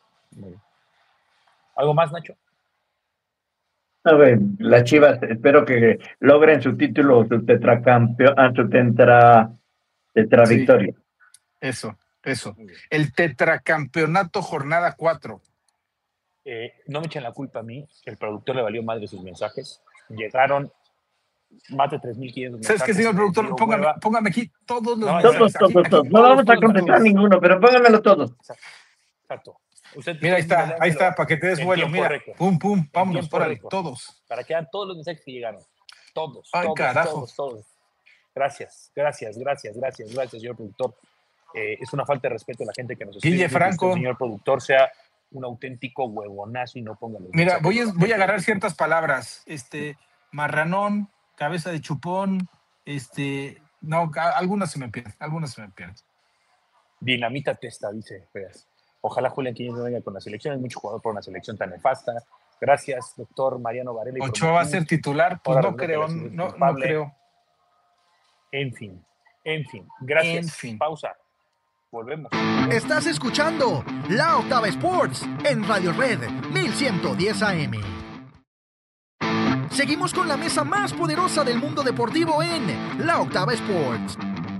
¿Algo más, Nacho? A ver, las Chivas, espero que logren su título, su tetracampeón, su tetra victoria. Eso. Eso. El tetracampeonato jornada 4. No me echen la culpa a mí, el productor le valió madre sus mensajes. Llegaron más de 3.500 mensajes. ¿Sabes qué, señor productor? Póngame aquí todos los mensajes. Todos. No vamos a contestar ninguno, pero pónganmelo todos. Exacto. Mira, ahí está, para que te des vuelo. Mira, pum, vámonos, órale, todos. Para que vean todos los mensajes que llegaron. Todos. Ay, carajo. Todos. Gracias, señor productor. Es una falta de respeto a la gente que nos escucha. Guille Franco. Que el señor productor sea un auténtico huevonazo y no ponga los Mira, voy a agarrar ciertas palabras. Marranón, cabeza de chupón, no, algunas se me pierden. Dinamita testa, dice Feas. Ojalá Julián Quiñones no venga con la selección, hay mucho jugador por una selección tan nefasta. Gracias, doctor Mariano Varela. Ochoa va a ser titular, pues no creo, no creo. En fin, gracias. Pausa. Volvemos. Estás escuchando La Octava Sports en Radio Red 1110 AM. Seguimos con la mesa más poderosa del mundo deportivo en La Octava Sports.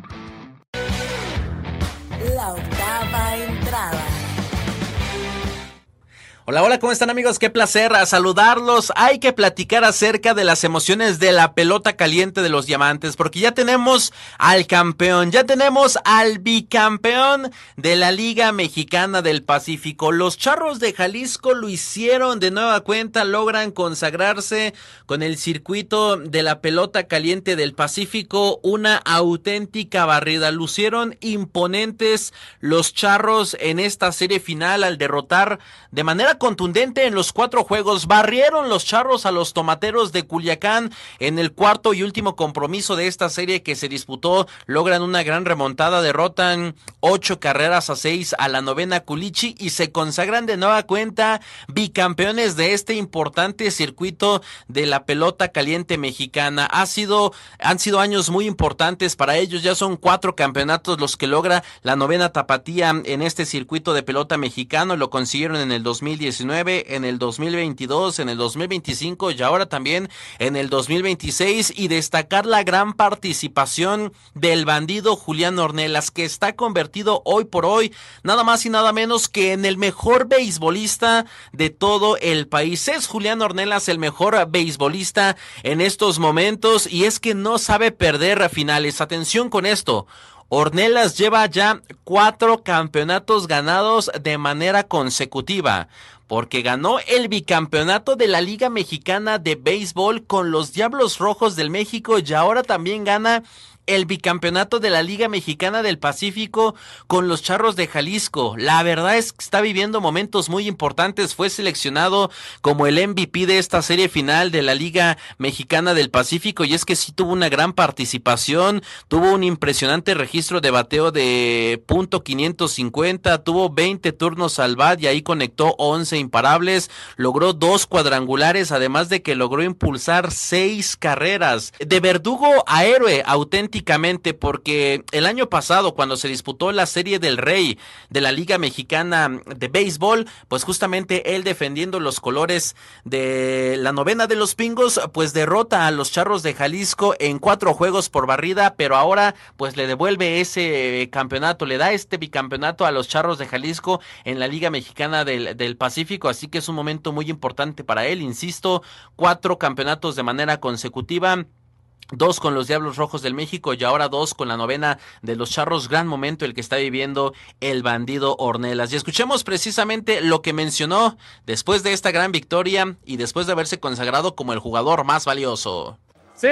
La octava entrada. Hola, ¿cómo están, amigos? Qué placer saludarlos. Hay que platicar acerca de las emociones de la pelota caliente de los Diamantes, porque ya tenemos al campeón, ya tenemos al bicampeón de la Liga Mexicana del Pacífico. Los Charros de Jalisco lo hicieron de nueva cuenta, logran consagrarse con el circuito de la pelota caliente del Pacífico, una auténtica barrida. Lucieron imponentes los Charros en esta serie final al derrotar de manera contundente en los 4 juegos. Barrieron los Charros a los Tomateros de Culiacán en el cuarto y último compromiso de esta serie que se disputó. Logran una gran remontada, derrotan 8-6 a la novena Culichi y se consagran de nueva cuenta bicampeones de este importante circuito de la pelota caliente mexicana. Han sido años muy importantes para ellos, ya son 4 campeonatos los que logra la novena tapatía en este circuito de pelota mexicano. Lo consiguieron en el 2019, en el 2022, en el 2025 y ahora también en el 2026, y destacar la gran participación del bandido Julián Ornelas, que está convertido hoy por hoy nada más y nada menos que en el mejor beisbolista de todo el país. Es Julián Ornelas el mejor beisbolista en estos momentos, y es que no sabe perder finales. Atención con esto. Ornelas lleva ya 4 campeonatos ganados de manera consecutiva, porque ganó el bicampeonato de la Liga Mexicana de Béisbol con los Diablos Rojos del México y ahora también gana el bicampeonato de la Liga Mexicana del Pacífico con los Charros de Jalisco. La verdad es que está viviendo momentos muy importantes. Fue seleccionado como el MVP de esta serie final de la Liga Mexicana del Pacífico, y es que sí tuvo una gran participación, tuvo un impresionante registro de bateo de .550, tuvo 20 turnos al bat y ahí conectó 11 imparables, logró 2 cuadrangulares, además de que logró impulsar 6 carreras. De verdugo a héroe auténtico, porque el año pasado, cuando se disputó la Serie del Rey de la Liga Mexicana de Béisbol, pues justamente él, defendiendo los colores de la novena de los Pingos, pues derrota a los Charros de Jalisco en 4 juegos por barrida, pero ahora pues le devuelve ese campeonato, le da este bicampeonato a los Charros de Jalisco en la Liga Mexicana del Pacífico, así que es un momento muy importante para él. Insisto, 4 campeonatos de manera consecutiva, 2 con los Diablos Rojos del México y ahora 2 con la novena de los Charros. Gran momento el que está viviendo el bandido Ornelas. Y escuchemos precisamente lo que mencionó después de esta gran victoria y después de haberse consagrado como el jugador más valioso. Sí,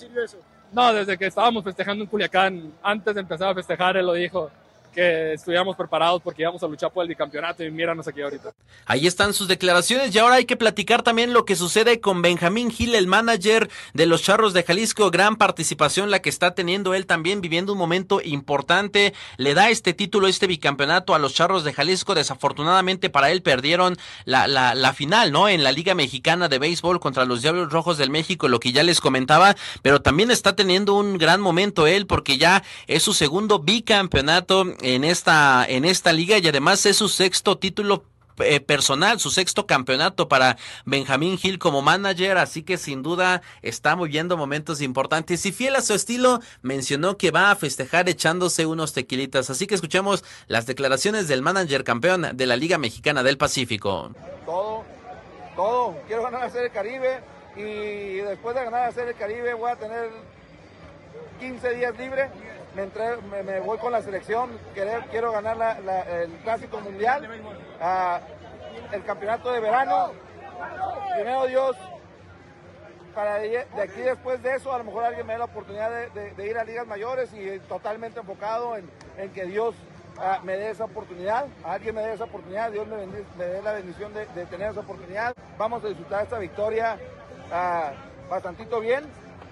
no, desde que estábamos festejando en Culiacán, antes de empezar a festejar, él lo dijo, que estuviéramos preparados porque íbamos a luchar por el bicampeonato, y míranos aquí ahorita. Ahí están sus declaraciones, y ahora hay que platicar también lo que sucede con Benjamín Gil, el manager de los Charros de Jalisco. Gran participación la que está teniendo él también, viviendo un momento importante. Le da este título, este bicampeonato a los Charros de Jalisco. Desafortunadamente para él perdieron la final, ¿no? En la Liga Mexicana de Béisbol contra los Diablos Rojos del México, lo que ya les comentaba, pero también está teniendo un gran momento él, porque ya es su segundo bicampeonato en esta liga, y además es su 6º título personal, su 6º campeonato para Benjamín Gil como manager, así que sin duda está viviendo momentos importantes y fiel a su estilo, mencionó que va a festejar echándose unos tequilitas, así que escuchemos las declaraciones del manager campeón de la Liga Mexicana del Pacífico. Todo, quiero ganar la Serie del Caribe y después de ganar la Serie del Caribe voy a tener 15 días libres. Me voy con la selección, quiero ganar el Clásico Mundial, el Campeonato de Verano, primero Dios, de aquí después de eso a lo mejor alguien me dé la oportunidad de ir a ligas mayores y totalmente enfocado en que Dios me dé esa oportunidad, alguien me dé esa oportunidad, Dios me dé la bendición de tener esa oportunidad. Vamos a disfrutar esta victoria bastantito bien.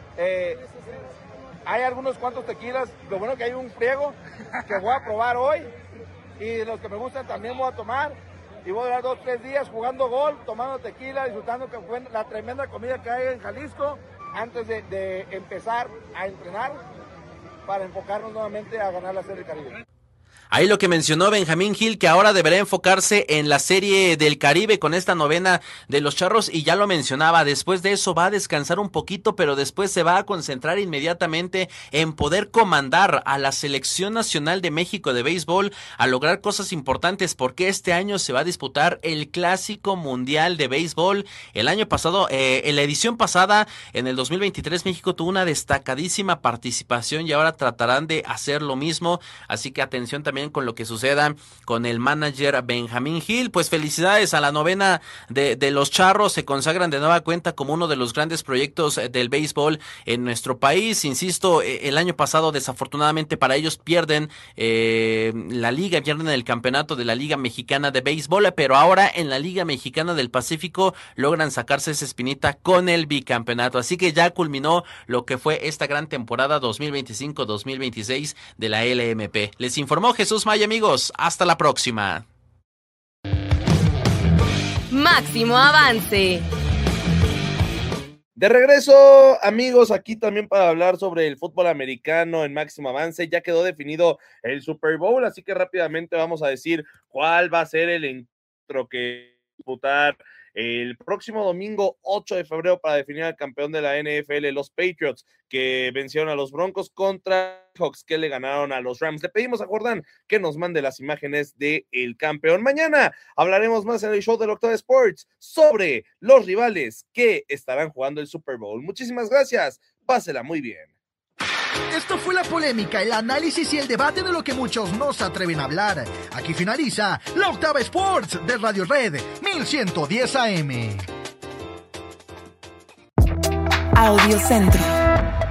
Hay algunos cuantos tequilas, lo bueno que hay un friego que voy a probar hoy y los que me gustan también voy a tomar y voy a durar 2-3 días jugando golf, tomando tequila, disfrutando que fue la tremenda comida que hay en Jalisco antes de empezar a entrenar para enfocarnos nuevamente a ganar la Serie del Caribe. Ahí lo que mencionó Benjamín Gil, que ahora deberá enfocarse en la Serie del Caribe con esta novena de los Charros, y ya lo mencionaba, después de eso va a descansar un poquito, pero después se va a concentrar inmediatamente en poder comandar a la Selección Nacional de México de béisbol a lograr cosas importantes, porque este año se va a disputar el Clásico Mundial de Béisbol. El año pasado, en la edición pasada, en el 2023, México tuvo una destacadísima participación y ahora tratarán de hacer lo mismo, así que atención también con lo que suceda con el manager Benjamín Gil. Pues felicidades a la novena de los Charros, se consagran de nueva cuenta como uno de los grandes proyectos del béisbol en nuestro país. Insisto, el año pasado desafortunadamente para ellos pierden la liga, pierden el campeonato de la Liga Mexicana de Béisbol, pero ahora en la Liga Mexicana del Pacífico logran sacarse esa espinita con el bicampeonato, así que ya culminó lo que fue esta gran temporada 2025-2026 de la LMP. Les informó Jesús Maya, amigos, hasta la próxima. Máximo Avance. De regreso, amigos, aquí también para hablar sobre el fútbol americano en Máximo Avance. Ya quedó definido el Super Bowl, así que rápidamente vamos a decir cuál va a ser el encuentro que disputar el próximo domingo 8 de febrero para definir al campeón de la NFL, los Patriots, que vencieron a los Broncos, contra Hawks, que le ganaron a los Rams. Le pedimos a Jordán que nos mande las imágenes del campeón. Mañana hablaremos más en el show del Octava Sports sobre los rivales que estarán jugando el Super Bowl. Muchísimas gracias, pásela muy bien. Esto fue la polémica, el análisis y el debate de lo que muchos no se atreven a hablar. Aquí finaliza la Octava Sports de Radio Red 1110 AM. Audiocentro.